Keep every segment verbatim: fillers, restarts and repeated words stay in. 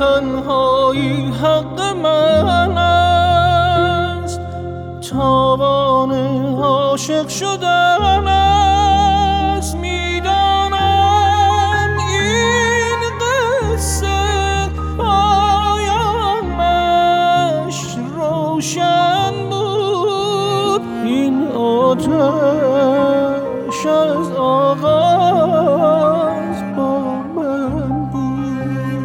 تنهایی حق من است، تاوان عاشق شدن است. میدانم این قصه پایانش روشن بود، این آتش از آغاز با من بود.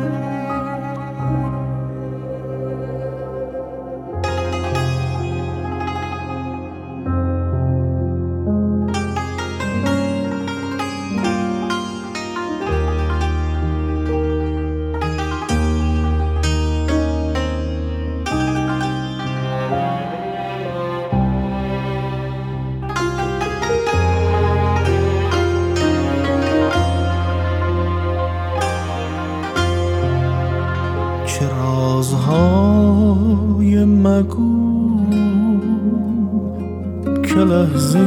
چه رازهای مگو که لحظه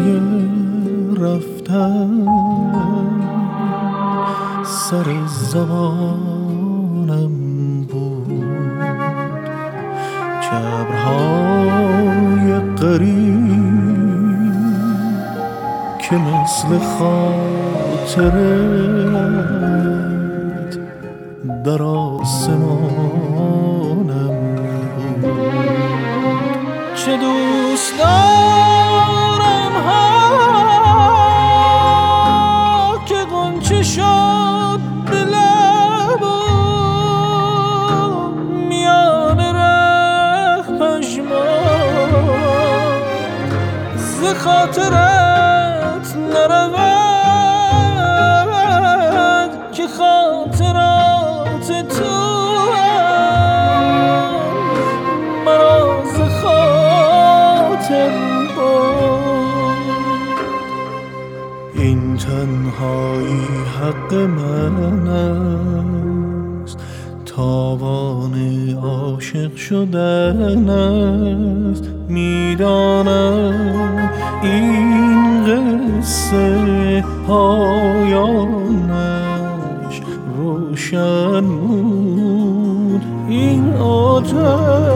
رفتن سر زبانم بود. چه ابرهای غریب که مثل خاطرت در آسمانم بود. چه دوست دارم ها که غنچه شد به لبم، میان ره پژمرد ز خاطرت نرود که خاطرات تو مرا ز خاطر برد. این تنهایی حق من است، تاوان عاشق شدن است. میدانم این قصه پایانش روشن بود، این آتش